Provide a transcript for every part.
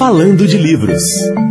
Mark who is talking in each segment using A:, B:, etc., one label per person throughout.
A: Falando de Livros.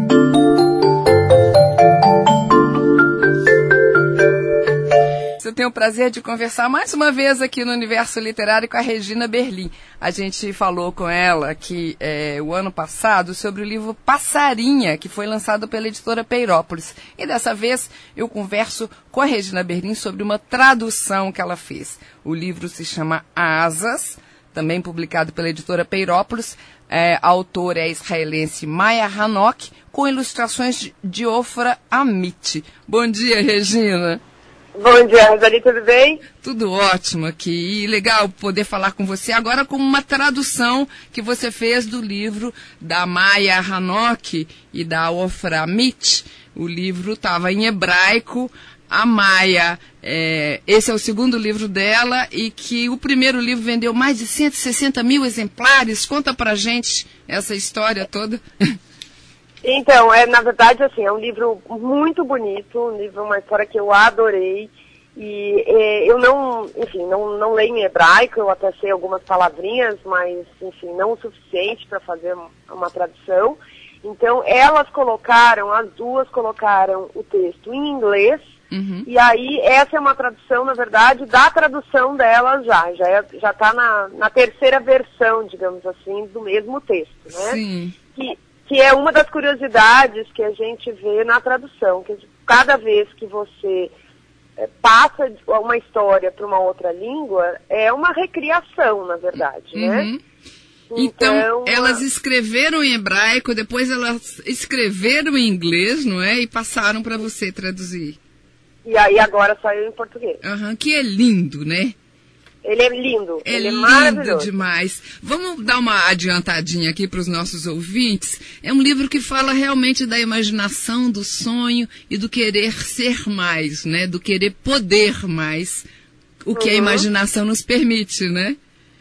B: Eu tenho o prazer de conversar mais uma vez aqui no Universo Literário com a Regina Berlim. A gente falou com ela aqui o ano passado sobre o livro Passarinha, que foi lançado pela editora Peirópolis. E dessa vez eu converso com a Regina Berlim sobre uma tradução que ela fez. O livro se chama Asas, também publicado pela editora Peirópolis. A autora é a israelense Maya Hanok, com ilustrações de Ofra Amit. Bom dia, Regina.
C: Bom dia, Rosali, tudo bem?
B: Tudo ótimo aqui. E legal poder falar com você agora com uma tradução que você fez do livro da Maya Hanok e da Ofra Amit. O livro estava em hebraico. A Maya, esse é o segundo livro dela e que o primeiro livro vendeu mais de 160 mil exemplares. Conta pra gente essa história toda.
C: Então, na verdade, assim, é um livro muito bonito, uma história que eu adorei. E eu não leio em hebraico, eu até sei algumas palavrinhas, mas, enfim, não o suficiente para fazer uma tradução. Então, as duas colocaram o texto em inglês. Uhum. E aí, essa é uma tradução, na verdade, da tradução delas já está na terceira versão, digamos assim, do mesmo texto, né?
B: Sim.
C: Que é uma das curiosidades que a gente vê na tradução, que cada vez que você passa uma história para uma outra língua, é uma recriação, na verdade,
B: uhum.
C: né?
B: Então, elas escreveram em hebraico, depois elas escreveram em inglês, não é? E passaram para você traduzir.
C: E aí agora saiu em português.
B: Uhum, que é lindo, né?
C: Ele é lindo, ele é
B: lindo
C: maravilhoso.
B: Demais. Vamos dar uma adiantadinha aqui para os nossos ouvintes. É um livro que fala realmente da imaginação, do sonho e do querer ser mais, né? Do querer poder mais, o que a imaginação nos permite, né?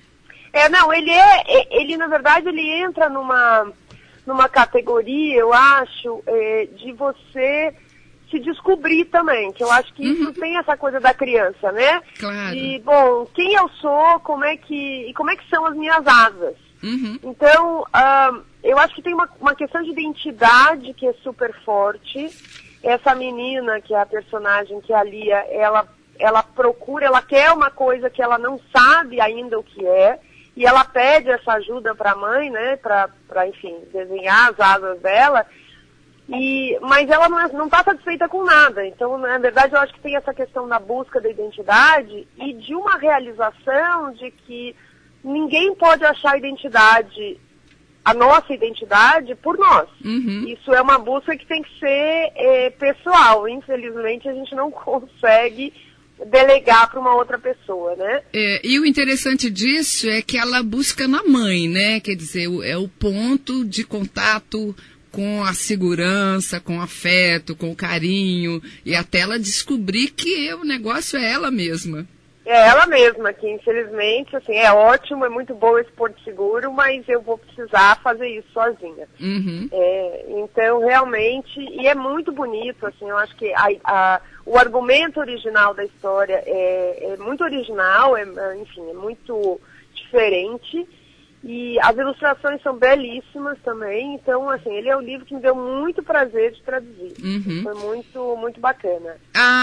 C: Ele na verdade, ele entra numa categoria, eu acho, de você se descobrir também, que eu acho que isso tem essa coisa da criança, né?
B: Claro.
C: E, bom, quem eu sou, como é que são as minhas asas?
B: Uhum.
C: Então, eu acho que tem uma questão de identidade que é super forte. Essa menina, que é a personagem, que é a Lia, ela procura, ela quer uma coisa que ela não sabe ainda o que é, e ela pede essa ajuda para a mãe, né, para, enfim, desenhar as asas dela. Mas ela não está satisfeita com nada. Então, na verdade, eu acho que tem essa questão da busca da identidade e de uma realização de que ninguém pode achar a nossa identidade por nós.
B: Uhum.
C: Isso é uma busca que tem que ser pessoal. Infelizmente, a gente não consegue delegar para uma outra pessoa, né?
B: E o interessante disso é que ela busca na mãe, né? Quer dizer, é o ponto de contato com a segurança, com o afeto, com o carinho, e até ela descobrir que o negócio é ela mesma.
C: É ela mesma, que infelizmente, assim, é ótimo, é muito bom esse porto seguro, mas eu vou precisar fazer isso sozinha.
B: Uhum.
C: Então, realmente, e é muito bonito, assim, eu acho que o argumento original da história é muito original, enfim, é muito diferente. E as ilustrações são belíssimas também, então, assim, ele é um livro que me deu muito prazer de traduzir.
B: Uhum.
C: Foi muito, muito bacana.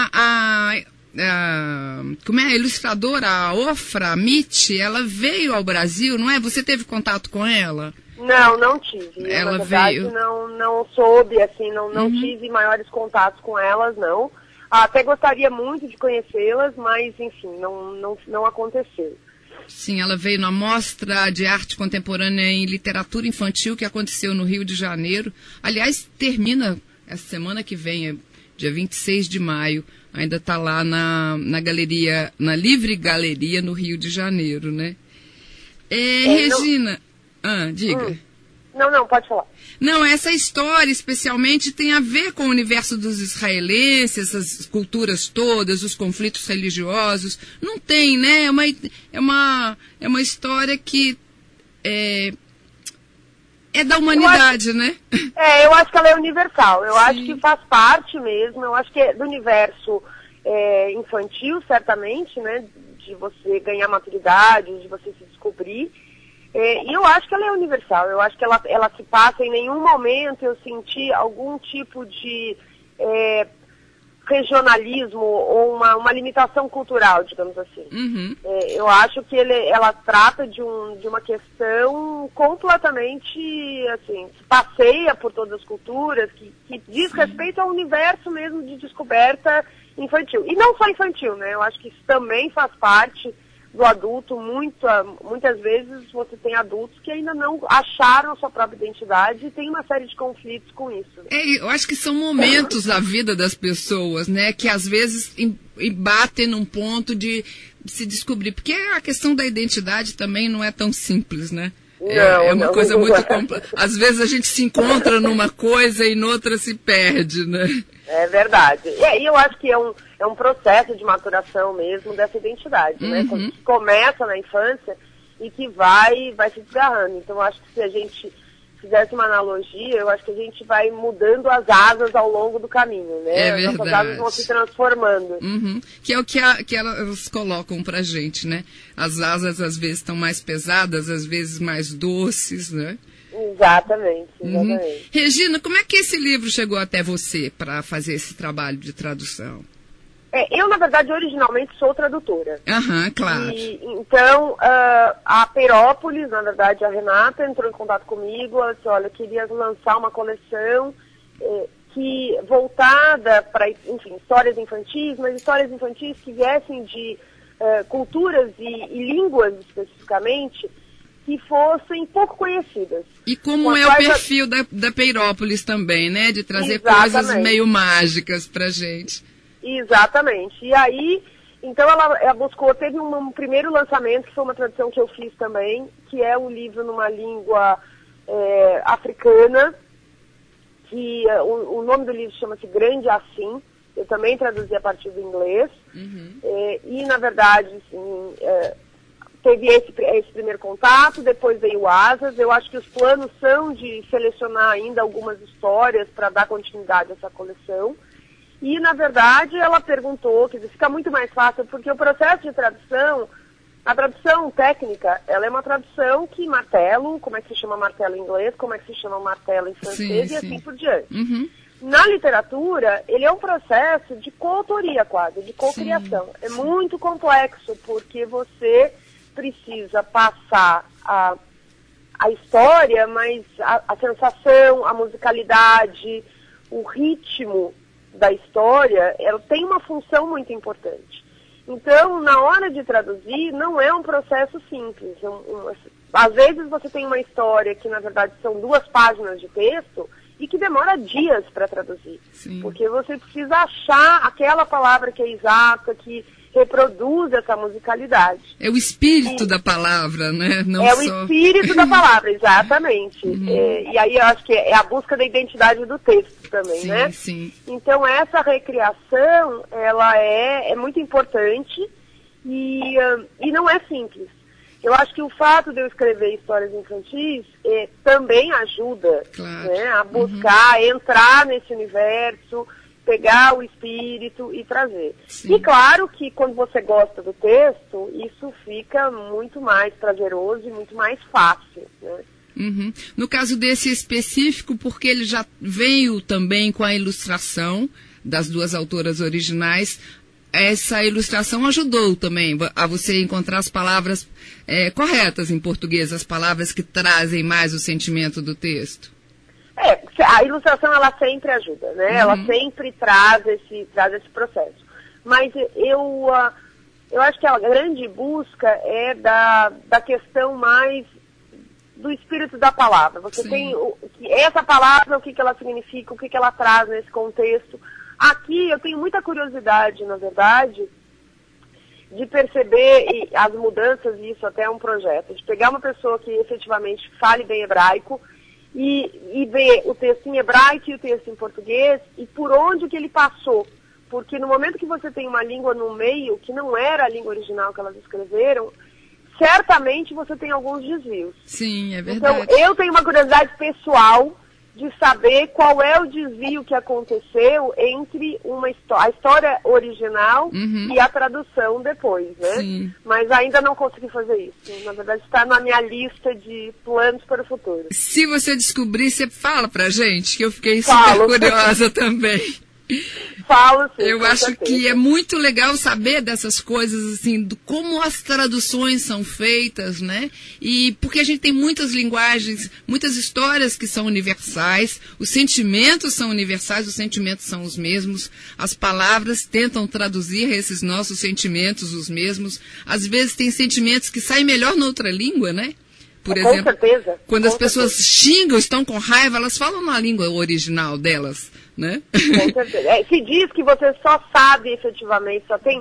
B: Como é a ilustradora, a Ofra Amit, ela veio ao Brasil, não é? Você teve contato com ela?
C: Não tive.
B: Ela
C: na verdade,
B: veio...
C: não soube, assim, não tive maiores contatos com elas, não. Até gostaria muito de conhecê-las, mas, enfim, não aconteceu.
B: Sim, ela veio na Mostra de Arte Contemporânea em Literatura Infantil, que aconteceu no Rio de Janeiro. Aliás, termina essa semana que vem, dia 26 de maio. Ainda está lá na galeria, na Livre Galeria, no Rio de Janeiro, né? Regina... diga.
C: Não, pode falar.
B: Não, essa história especialmente tem a ver com o universo dos israelenses, essas culturas todas, os conflitos religiosos. Não tem, né? É uma história que é da humanidade, né?
C: Eu acho que ela é universal. Eu
B: Sim.
C: acho que faz parte mesmo. Eu acho que é do universo infantil, certamente, né? De você ganhar maturidade, de você se descobrir. E eu acho que ela é universal, eu acho que ela se passa, em nenhum momento eu senti algum tipo de regionalismo ou uma limitação cultural, digamos assim.
B: Uhum.
C: Eu acho que ela trata de uma questão completamente, assim, que passeia por todas as culturas, que diz respeito ao universo mesmo de descoberta infantil. E não só infantil, né? Eu acho que isso também faz parte do adulto. Muitas vezes você tem adultos que ainda não acharam a sua própria identidade e tem uma série de conflitos com isso.
B: Eu acho que são momentos da vida das pessoas, né, que às vezes batem num ponto de se descobrir, porque a questão da identidade também não é tão simples, né? É uma coisa muito complexa. Às vezes a gente se encontra numa coisa e noutra se perde, né? É
C: verdade. E aí eu acho que é um processo de maturação mesmo dessa identidade, né? Que começa na infância e que vai se desgarrando. Então eu acho que se a gente fizesse uma analogia, eu acho que a gente vai mudando as asas ao longo do caminho, né?
B: É verdade.
C: As asas vão se transformando.
B: Que é o que elas colocam pra gente, né? As asas às vezes estão mais pesadas, às vezes mais doces, né?
C: Exatamente.
B: Regina, como é que esse livro chegou até você para fazer esse trabalho de tradução?
C: Eu, na verdade, originalmente sou tradutora.
B: Claro.
C: Então, a Peirópolis, na verdade, a Renata entrou em contato comigo, ela disse, olha, eu queria lançar uma coleção que voltada para, enfim, histórias infantis, mas histórias infantis que viessem de culturas e línguas, especificamente, que fossem pouco conhecidas.
B: E como é o perfil da Peirópolis também, né? De trazer coisas meio mágicas pra gente.
C: Exatamente. E aí, então ela buscou, teve um primeiro lançamento, que foi uma tradução que eu fiz também, que é um livro numa língua africana, que o nome do livro chama-se Grande Assim. Eu também traduzi a partir do inglês. E, na verdade, assim, teve esse primeiro contato, depois veio o Asas. Eu acho que os planos são de selecionar ainda algumas histórias para dar continuidade a essa coleção. E, na verdade, ela perguntou, quer dizer, fica muito mais fácil, porque o processo de tradução, a tradução técnica, ela é uma tradução que martelo, como é que se chama martelo em inglês, como é que se chama martelo em francês, e assim por diante. Na literatura, ele é um processo de coautoria quase, de cocriação. É muito complexo, porque você precisa passar a história, mas a sensação, a musicalidade, o ritmo da história, ela tem uma função muito importante. Então, na hora de traduzir, não é um processo simples. Às vezes você tem uma história que, na verdade, são 2 páginas de texto e que demora dias para traduzir. Porque você precisa achar aquela palavra que é exata, que reproduz essa musicalidade.
B: É o espírito da palavra, né?
C: O espírito da palavra, exatamente. E aí eu acho que é a busca da identidade do texto também, né? Então essa recriação, ela é muito importante e não é simples. Eu acho que o fato de eu escrever histórias infantis também ajuda, né, a buscar, entrar nesse universo, pegar o espírito e trazer. E claro que quando você gosta do texto, isso fica muito mais prazeroso e muito mais fácil, né?
B: No caso desse específico, porque ele já veio também com a ilustração das 2 autoras originais, essa ilustração ajudou também a você encontrar as palavras corretas em português, as palavras que trazem mais o sentimento do texto.
C: A ilustração, ela sempre ajuda, né? Ela sempre traz esse processo. Mas eu acho que a grande busca é da questão mais do espírito da palavra. Você tem essa palavra, o que ela significa, o que ela traz nesse contexto. Aqui eu tenho muita curiosidade, na verdade, de perceber as mudanças, e isso até é um projeto, de pegar uma pessoa que efetivamente fale bem hebraico e ver o texto em hebraico e o texto em português e por onde que ele passou. Porque no momento que você tem uma língua no meio, que não era a língua original que elas escreveram, certamente você tem alguns desvios.
B: Sim, é verdade.
C: Então, eu tenho uma curiosidade pessoal de saber qual é o desvio que aconteceu entre a história original e a tradução depois, né?
B: Sim.
C: Mas ainda não consegui fazer isso. Na verdade, está na minha lista de planos para o futuro.
B: Se você descobrir, você fala pra gente, que eu fiquei super curiosa também.
C: Falo, sim.
B: Eu acho
C: certeza.
B: que é muito legal saber dessas coisas, assim, como as traduções são feitas, né? E porque a gente tem muitas linguagens, muitas histórias que são universais, os sentimentos são universais, os sentimentos são os mesmos, as palavras tentam traduzir esses nossos sentimentos os mesmos. Às vezes tem sentimentos que saem melhor noutra língua, né? Por exemplo,
C: certeza.
B: Quando as pessoas xingam, estão com raiva, elas falam na língua original delas, né?
C: Com certeza. Se diz que você só sabe efetivamente, só tem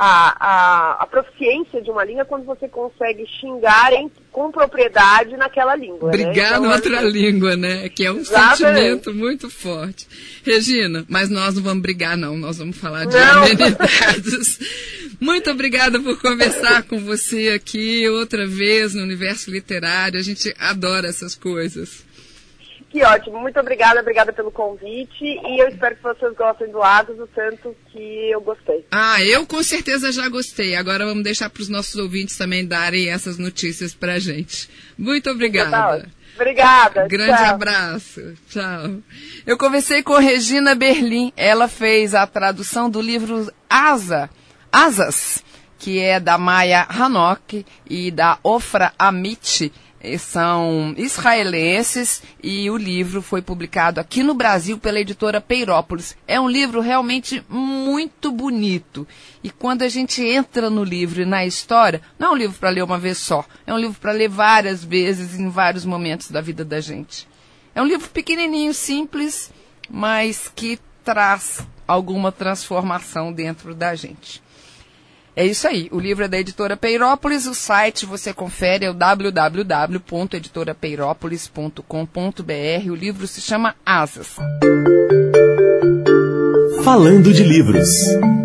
C: a proficiência de uma língua quando você consegue xingar com propriedade naquela língua.
B: Brigar
C: né?
B: noutra língua, né? Que é um sentimento muito forte. Regina, mas nós não vamos brigar, não. Nós vamos falar de amenidades. Muito obrigada por conversar com você aqui outra vez no Universo Literário. A gente adora essas coisas.
C: Que ótimo. Muito obrigada pelo convite. E eu espero que vocês gostem do Asas o tanto que eu gostei.
B: Eu com certeza já gostei. Agora vamos deixar para os nossos ouvintes também darem essas notícias para a gente. Muito obrigada.
C: Obrigada.
B: Grande abraço. Tchau. Eu conversei com Regina Berlim. Ela fez a tradução do livro Asas, que é da Maya Hanok e da Ofra Amit. São israelenses e o livro foi publicado aqui no Brasil pela editora Peirópolis. É um livro realmente muito bonito. E quando a gente entra no livro e na história, não é um livro para ler uma vez só. É um livro para ler várias vezes em vários momentos da vida da gente. É um livro pequenininho, simples, mas que traz alguma transformação dentro da gente. É isso aí, o livro é da editora Peirópolis, o site você confere é o www.editorapeiropolis.com.br, o livro se chama Asas.
A: Falando de livros.